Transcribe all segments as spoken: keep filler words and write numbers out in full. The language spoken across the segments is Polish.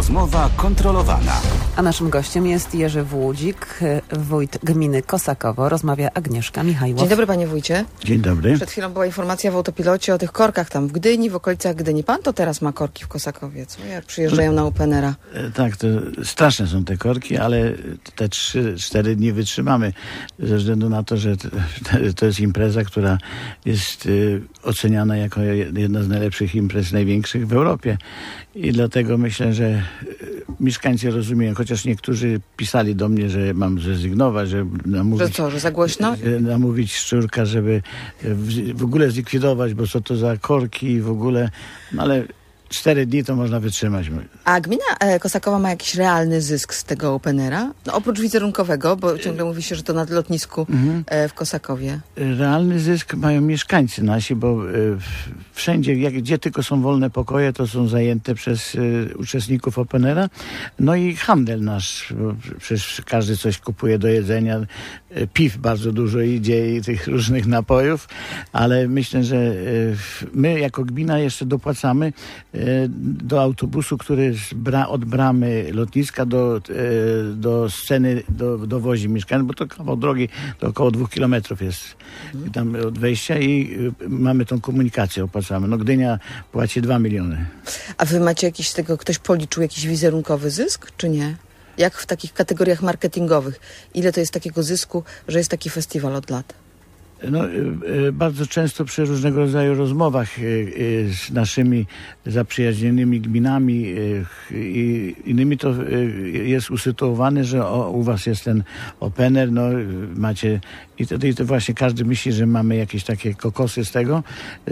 Rozmowa kontrolowana. A naszym gościem jest Jerzy Włódzik, wójt gminy Kosakowo. Rozmawia Agnieszka Michajłow. Dzień dobry, panie wójcie. Dzień dobry. Przed chwilą była informacja w autopilocie o tych korkach tam w Gdyni, w okolicach Gdyni. Pan to teraz ma korki w Kosakowie, co? Jak przyjeżdżają na Openera. Tak, to straszne są te korki, ale te trzy, cztery dni wytrzymamy ze względu na to, że to jest impreza, która jest oceniana jako jedna z najlepszych imprez, największych w Europie. I dlatego myślę, że mieszkańcy rozumieją, chociaż niektórzy pisali do mnie, że mam zrezygnować, że namówić... Że co, że za głośno? Namówić Szczurka, żeby w, w ogóle zlikwidować, bo co to za korki i w ogóle... No ale cztery dni to można wytrzymać. A gmina Kosakowa ma jakiś realny zysk z tego Openera? No, oprócz wizerunkowego, bo ciągle mówi się, że to na lotnisku mhm. w Kosakowie. Realny zysk mają mieszkańcy nasi, bo wszędzie, jak, gdzie tylko są wolne pokoje, to są zajęte przez uczestników Openera. No i handel nasz, bo przecież każdy coś kupuje do jedzenia. Piw bardzo dużo idzie i tych różnych napojów, ale myślę, że my jako gmina jeszcze dopłacamy do autobusu, który z bra- od bramy lotniska do, do sceny do, dowozi mieszkańców, bo to kawał drogi, to około dwóch kilometrów jest tam od wejścia i mamy tą komunikację, opłacamy. No Gdynia płaci dwa miliony. A wy macie jakiś z tego, ktoś policzył jakiś wizerunkowy zysk, czy nie? Jak w takich kategoriach marketingowych? Ile to jest takiego zysku, że jest taki festiwal od lat? No, bardzo często przy różnego rodzaju rozmowach z naszymi zaprzyjaźnionymi gminami i innymi to jest usytuowane, że o, u was jest ten Opener, no macie i to, i to właśnie każdy myśli, że mamy jakieś takie kokosy z tego,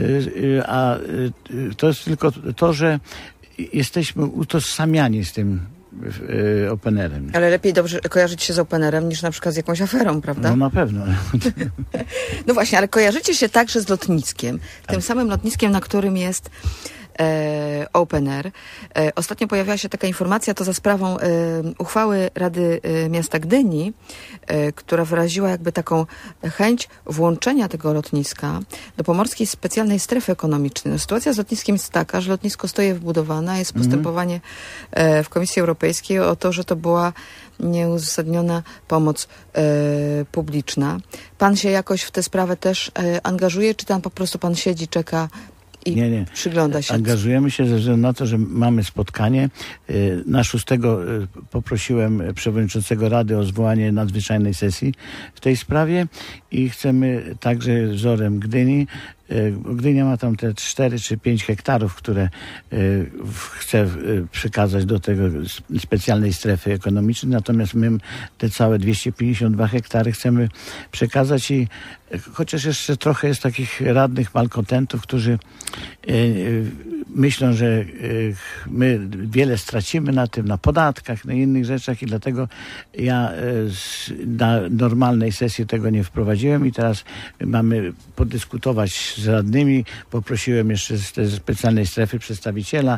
a to jest tylko to, że jesteśmy utożsamiani z tym Openerem. Ale lepiej dobrze kojarzyć się z Openerem niż na przykład z jakąś aferą, prawda? No na pewno. No właśnie, ale kojarzycie się także z lotniskiem. Tak. Tym samym lotniskiem, na którym jest e, Opener. E, ostatnio pojawiła się taka informacja, to za sprawą e, uchwały Rady e, Miasta Gdyni, e, która wyraziła jakby taką chęć włączenia tego lotniska do Pomorskiej Specjalnej Strefy Ekonomicznej. No, sytuacja z lotniskiem jest taka, że lotnisko stoi wbudowane, jest Mhm. postępowanie e, w Komisji Europejskiej o to, że to była nieuzasadniona pomoc e, publiczna. Pan się jakoś w tę sprawę też e, angażuje, czy tam po prostu pan siedzi, czeka i nie, nie. przygląda się? Angażujemy się ze względu na to, że mamy spotkanie. Na szóstego poprosiłem przewodniczącego Rady o zwołanie nadzwyczajnej sesji w tej sprawie i chcemy także wzorem Gdyni. Gdynia ma tam te cztery czy pięć hektarów, które chce przekazać do tego specjalnej strefy ekonomicznej, natomiast my te całe dwieście pięćdziesiąt dwa hektary chcemy przekazać i chociaż jeszcze trochę jest takich radnych malkontentów, którzy myślą, że my wiele stracimy na tym, na podatkach, na innych rzeczach i dlatego ja na normalnej sesji tego nie wprowadziłem i teraz mamy podyskutować z radnymi. Poprosiłem jeszcze z tej specjalnej strefy przedstawiciela,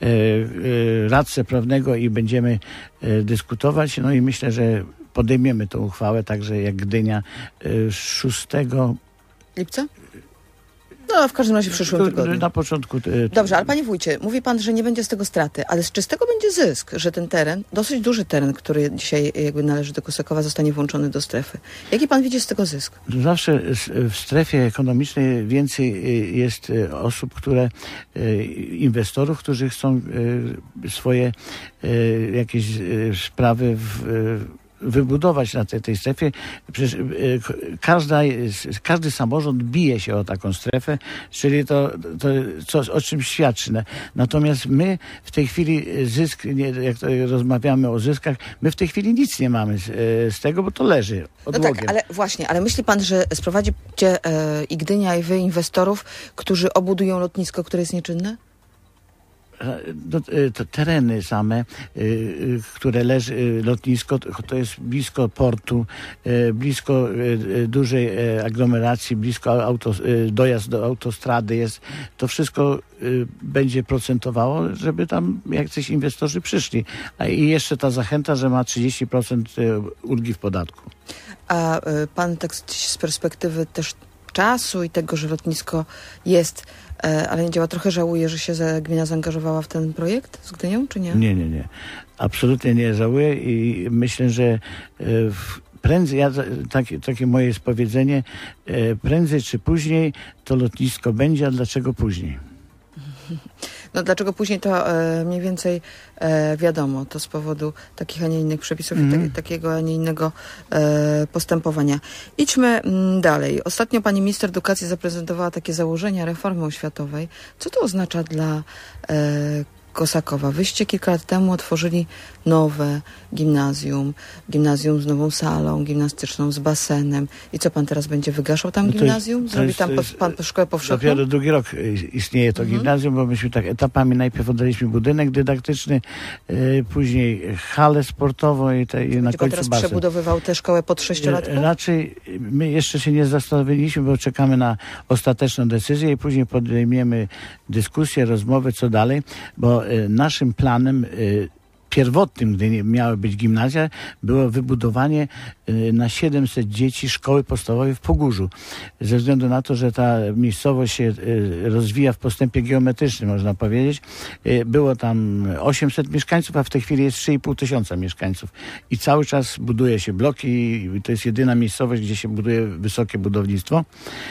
radcę prawnego i będziemy dyskutować. No i myślę, że podejmiemy tą uchwałę, także jak Gdynia szóstego lipca? No, w każdym razie w przyszłym tygodniu. Na początku... Dobrze, ale panie wójcie, mówi pan, że nie będzie z tego straty, ale czy z tego będzie zysk, że ten teren, dosyć duży teren, który dzisiaj jakby należy do Kosakowa, zostanie włączony do strefy? Jaki pan widzi z tego zysk? Zawsze w strefie ekonomicznej więcej jest osób, które, inwestorów, którzy chcą swoje jakieś sprawy w wybudować na tej, tej strefie. Przecież każda, każdy samorząd bije się o taką strefę, czyli to, to coś, o czym świadczy. Natomiast my w tej chwili zysk, jak rozmawiamy o zyskach, my w tej chwili nic nie mamy z, z tego, bo to leży odłogiem. No tak, ale właśnie, ale myśli pan, że sprowadzicie e, i Gdynia, i wy inwestorów, którzy obudują lotnisko, które jest nieczynne? No, to tereny same, które leży lotnisko, to jest blisko portu, blisko dużej aglomeracji, blisko auto, dojazd do autostrady jest. To wszystko będzie procentowało, żeby tam jacyś inwestorzy przyszli. A i jeszcze ta zachęta, że ma trzydzieści procent ulgi w podatku. A pan tak z perspektywy też czasu i tego, że lotnisko jest, ale nie działa. Trochę żałuje, że się gmina zaangażowała w ten projekt z Gdynią, czy nie? Nie, nie, nie. Absolutnie nie żałuję i myślę, że w prędzej, ja, takie, takie moje jest powiedzenie, prędzej czy później to lotnisko będzie, a dlaczego później? No dlaczego później to e, mniej więcej e, wiadomo, to z powodu takich, a nie innych przepisów mm. i te, takiego, a nie innego e, postępowania. Idźmy m, dalej. Ostatnio pani minister edukacji zaprezentowała takie założenia reformy oświatowej. Co to oznacza dla e, Kosakowa? Wyście kilka lat temu otworzyli nowe gimnazjum, gimnazjum z nową salą gimnastyczną, z basenem. I co pan teraz będzie wygaszał tam no gimnazjum? Jest, Zrobi jest, tam po, pan szkołę powszechną? Dopiero drugi rok istnieje to mhm. gimnazjum, bo myśmy tak etapami najpierw oddaliśmy budynek dydaktyczny, yy, później halę sportową i, te, i na końcu pan teraz basen. Przebudowywał tę szkołę pod sześciolatków? Raczej my jeszcze się nie zastanowiliśmy, bo czekamy na ostateczną decyzję i później podejmiemy dyskusję, rozmowę, co dalej, bo yy, naszym planem yy, pierwotnym, gdy miały być gimnazja, było wybudowanie y, na siedemset dzieci szkoły podstawowej w Pogórzu. Ze względu na to, że ta miejscowość się y, rozwija w postępie geometrycznym, można powiedzieć. Y, było tam osiemset mieszkańców, a w tej chwili jest trzy i pół tysiąca mieszkańców. I cały czas buduje się bloki i to jest jedyna miejscowość, gdzie się buduje wysokie budownictwo.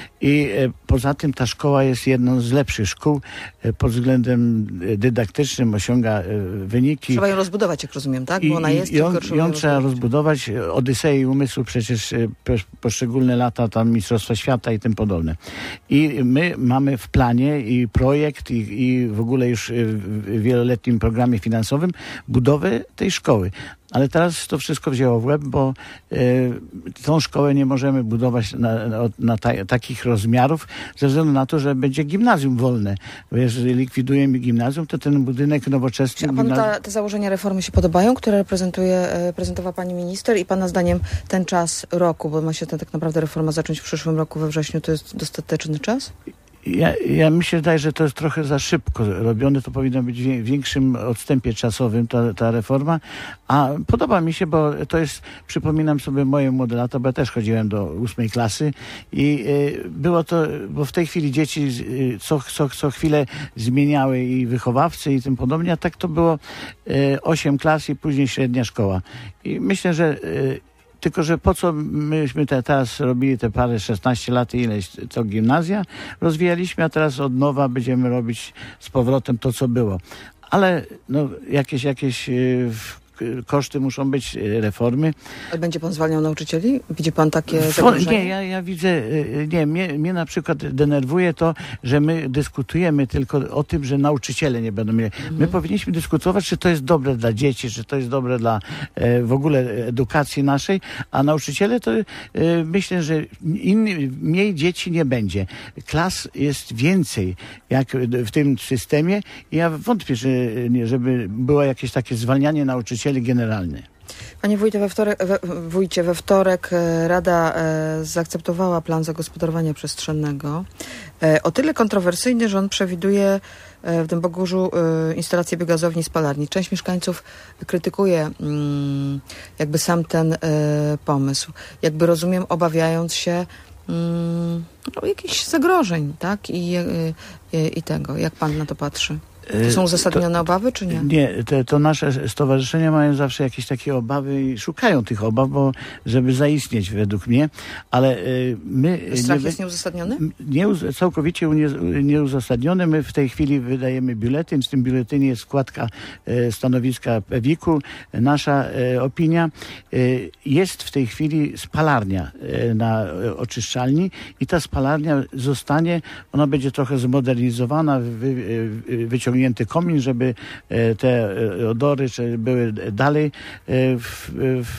I y, poza tym ta szkoła jest jedną z lepszych szkół y, pod względem dydaktycznym, osiąga y, wyniki. Trzeba ją rozbudować, jak rozumiem, tak? Bo ona jest, I, i on, tylko i on trzeba rozbudować. Odysei umysłu, przecież poszczególne lata, tam Mistrzostwa Świata i tym podobne. I my mamy w planie i projekt i, i w ogóle już w wieloletnim programie finansowym budowę tej szkoły. Ale teraz to wszystko wzięło w łeb, bo y, tą szkołę nie możemy budować na, na, na ta, takich rozmiarów, ze względu na to, że będzie gimnazjum wolne. Bo jeżeli likwidujemy gimnazjum, to ten budynek nowoczesny... Czy a panu ta, te założenia reformy się podobają, które prezentuje, prezentowała pani minister i pana zdaniem ten czas roku, bo ma się ta, tak naprawdę reforma zacząć w przyszłym roku we wrześniu, to jest dostateczny czas? Ja, ja myślę, że to jest trochę za szybko robione, to powinno być w większym odstępie czasowym ta, ta reforma, a podoba mi się, bo to jest, przypominam sobie moje młode lata, bo ja też chodziłem do ósmej klasy i y, było to, bo w tej chwili dzieci y, co, co, co chwilę zmieniały i wychowawcy i tym podobnie, a tak to było y, osiem klas i później średnia szkoła. I myślę, że y, Tylko, że po co myśmy te, teraz robili te parę, szesnaście lat i ileś, to gimnazja rozwijaliśmy, a teraz od nowa będziemy robić z powrotem to, co było. Ale no, jakieś, jakieś yy, koszty muszą być, reformy. Ale będzie pan zwalniał nauczycieli? Widzi pan takie zagrożenie? Nie, ja, ja widzę, nie, mnie, mnie na przykład denerwuje to, że my dyskutujemy tylko o tym, że nauczyciele nie będą mieli. Mhm. My powinniśmy dyskutować, czy to jest dobre dla dzieci, czy to jest dobre dla e, w ogóle edukacji naszej, a nauczyciele to e, myślę, że inny, mniej dzieci nie będzie. Klas jest więcej jak w tym systemie i ja wątpię, że, żeby było jakieś takie zwalnianie nauczycieli generalny. Panie wójcie, we wtorek, we, wójcie, we wtorek Rada e, zaakceptowała plan zagospodarowania przestrzennego. E, o tyle kontrowersyjny, że on przewiduje e, w Dębogórzu e, instalację biogazowni i spalarni. Część mieszkańców krytykuje mm, jakby sam ten e, pomysł. Jakby rozumiem, obawiając się mm, no, jakichś zagrożeń, tak? I, i, i tego. Jak pan na to patrzy? To są uzasadnione to, obawy, czy nie? Nie, te, to nasze stowarzyszenia mają zawsze jakieś takie obawy i szukają tych obaw, bo żeby zaistnieć według mnie, ale y, my... Strach nie, jest nieuzasadniony? Nie, całkowicie nie, nieuzasadniony. My w tej chwili wydajemy biuletyn. W tym biuletynie jest składka y, stanowiska PEWiK-u. Nasza y, opinia. Y, jest w tej chwili spalarnia y, na y, oczyszczalni i ta spalarnia zostanie, ona będzie trochę zmodernizowana, wy, y, wyciągnięty komin, żeby te odory były dalej w,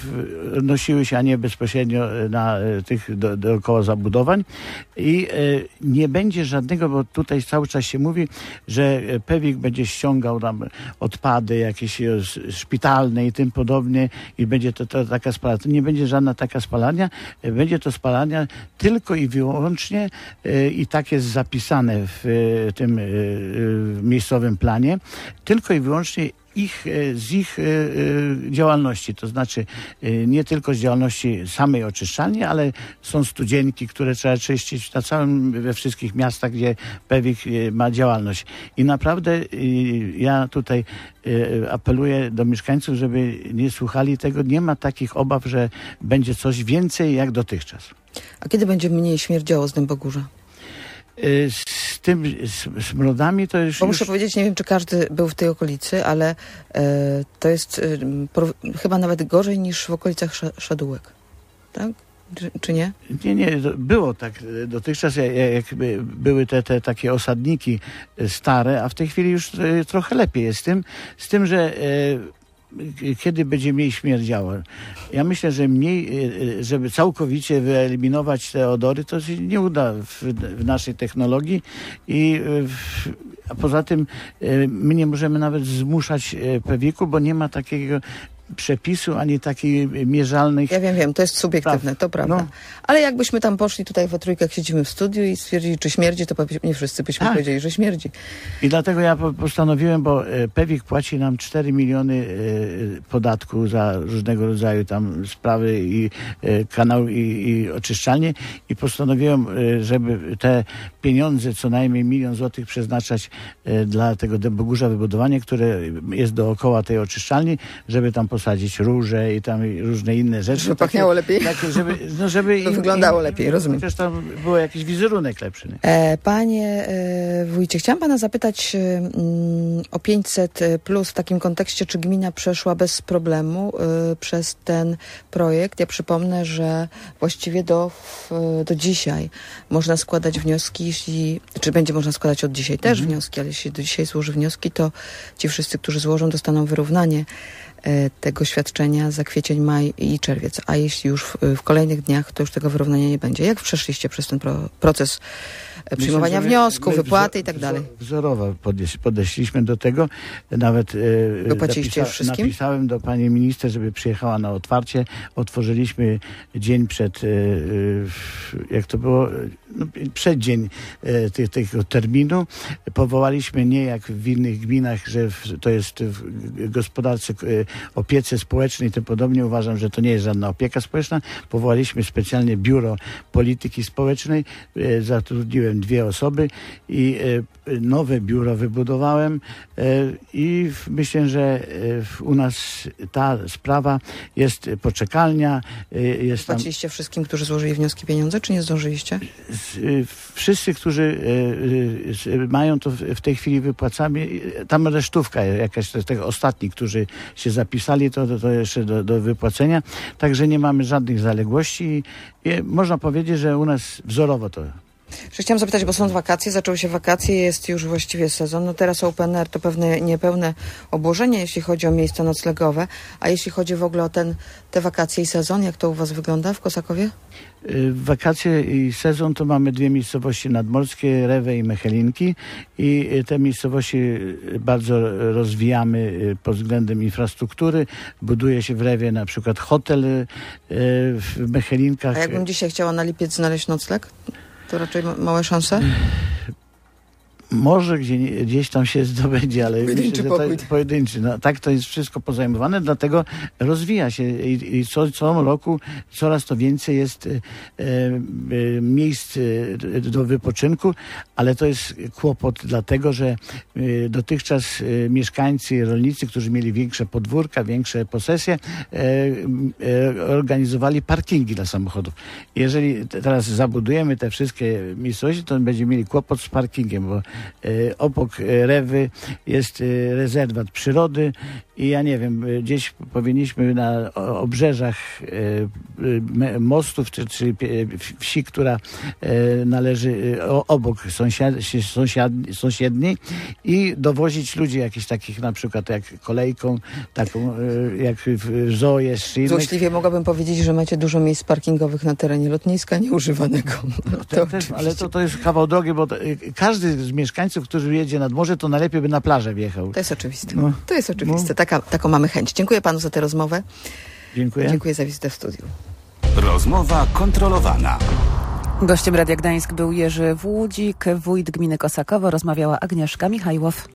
w, nosiły się, a nie bezpośrednio na tych do, dookoła zabudowań. I nie będzie żadnego, bo tutaj cały czas się mówi, że PEWiK będzie ściągał tam odpady jakieś szpitalne i tym podobnie i będzie to, to taka spalarnia. Nie będzie żadna taka spalarnia. Będzie to spalarnia tylko i wyłącznie i tak jest zapisane w tym miejscowym planie, tylko i wyłącznie ich, z ich działalności, to znaczy nie tylko z działalności samej oczyszczalni, ale są studzienki, które trzeba czyścić na całym, we wszystkich miastach, gdzie Pewik ma działalność. I naprawdę ja tutaj apeluję do mieszkańców, żeby nie słuchali tego. Nie ma takich obaw, że będzie coś więcej jak dotychczas. A kiedy będzie mniej śmierdziało z Dębogórza? Z tym z smrodami to już... Bo muszę już... powiedzieć, nie wiem, czy każdy był w tej okolicy, ale e, to jest e, por, chyba nawet gorzej niż w okolicach sz, Szadółek. Tak? Czy, czy nie? Nie, nie. Było tak dotychczas, jak były te, te takie osadniki stare, a w tej chwili już trochę lepiej jest z tym, z tym, że kiedy będzie mniej śmierdziało. Ja myślę, że mniej, żeby całkowicie wyeliminować te odory, to się nie uda w, w naszej technologii i w, a poza tym my nie możemy nawet zmuszać Pewiku, bo nie ma takiego przepisu, ani takiej mierzalnych... Ja wiem, wiem, to jest subiektywne, praw. to prawda. No. Ale jakbyśmy tam poszli tutaj we trójkę, jak siedzimy w studiu i stwierdzili, czy śmierdzi, to nie wszyscy byśmy tak powiedzieli, że śmierdzi. I dlatego ja postanowiłem, bo Pewik płaci nam cztery miliony podatku za różnego rodzaju tam sprawy i kanał i, i oczyszczalnie i postanowiłem, żeby te pieniądze, co najmniej milion złotych przeznaczać dla tego Dębogórza wybudowania, które jest dookoła tej oczyszczalni, żeby tam posadzić róże i tam różne inne rzeczy. Żeby pachniało lepiej. Takie, żeby, no żeby to im, wyglądało im, lepiej, rozumiem. Chociaż tam był jakiś wizerunek lepszy. E, panie e, wójcie, chciałam pana zapytać e, o pięćset plus w takim kontekście, czy gmina przeszła bez problemu e, przez ten projekt. Ja przypomnę, że właściwie do, w, do dzisiaj można składać wnioski, jeśli, czy będzie można składać od dzisiaj też mhm. wnioski, ale jeśli do dzisiaj złoży wnioski, to ci wszyscy, którzy złożą, dostaną wyrównanie tego świadczenia za kwiecień, maj i czerwiec. A jeśli już w, w kolejnych dniach, to już tego wyrównania nie będzie. Jak przeszliście przez ten pro, proces przyjmowania Myślę, wniosków, wypłaty i tak dalej? Wzorowo podeszliśmy do tego. Nawet Wypłaciliście już wszystkim? Napisałem do pani minister, żeby przyjechała na otwarcie. Otworzyliśmy dzień przed, jak to było, no, przeddzień tych, tego terminu. Powołaliśmy nie jak w innych gminach, że w, to jest w gospodarce, opiece społecznej i tym podobnie. Uważam, że to nie jest żadna opieka społeczna. Powołaliśmy specjalnie biuro polityki społecznej. Zatrudniłem dwie osoby i nowe biuro wybudowałem i myślę, że u nas ta sprawa jest poczekalnia. Jest tam... Płaciliście wszystkim, którzy złożyli wnioski, pieniądze, czy nie zdążyliście? Wszyscy, którzy mają to w tej chwili wypłacamy. Tam resztówka jakaś z tego ostatni, którzy się zapisali, to, to jeszcze do, do wypłacenia. Także nie mamy żadnych zaległości i można powiedzieć, że u nas wzorowo to. Chciałam zapytać, bo są wakacje, zaczęły się wakacje, jest już właściwie sezon. No teraz Open Air to pewne niepełne obłożenie, jeśli chodzi o miejsca noclegowe. A jeśli chodzi w ogóle o ten, te wakacje i sezon, jak to u was wygląda w Kosakowie? Wakacje i sezon to mamy dwie miejscowości nadmorskie, Rewę i Mechelinki i te miejscowości bardzo rozwijamy pod względem infrastruktury. Buduje się w Rewie na przykład hotel, w Mechelinkach. A jakbym dzisiaj chciała na lipiec znaleźć nocleg? To raczej ma małe szanse? Może gdzie, gdzieś tam się zdobędzie, ale pojedynczy myślę, że pokój. to, pojedynczy. No, tak to jest wszystko pozajmowane, dlatego rozwija się i, i co, co roku coraz to więcej jest e, e, miejsc e, do wypoczynku, ale to jest kłopot dlatego, że e, dotychczas e, mieszkańcy, rolnicy, którzy mieli większe podwórka, większe posesje, e, e, organizowali parkingi dla samochodów. Jeżeli teraz zabudujemy te wszystkie miejscowości, to będziemy mieli kłopot z parkingiem, bo obok Rewy jest rezerwat przyrody i ja nie wiem, gdzieś powinniśmy na obrzeżach mostów, czy, czy wsi, która należy obok sąsiad, sąsiad, sąsiedniej i dowozić ludzi jakichś takich na przykład jak kolejką, taką jak w zoo jest. Złośliwie mogłabym powiedzieć, że macie dużo miejsc parkingowych na terenie lotniska nieużywanego. No, to też, ale to, to jest kawał drogi, bo to, każdy z mieszkańców, którzy jedzie nad morze, to najlepiej by na plażę wjechał. To jest oczywiste. No. To jest oczywiste. No. Taka, taką mamy chęć. Dziękuję panu za tę rozmowę. Dziękuję. Dziękuję za wizytę w studiu. Rozmowa kontrolowana. Gościem Radia Gdańsk był Jerzy Włódzik, wójt gminy Kosakowo. Rozmawiała Agnieszka Michajłow.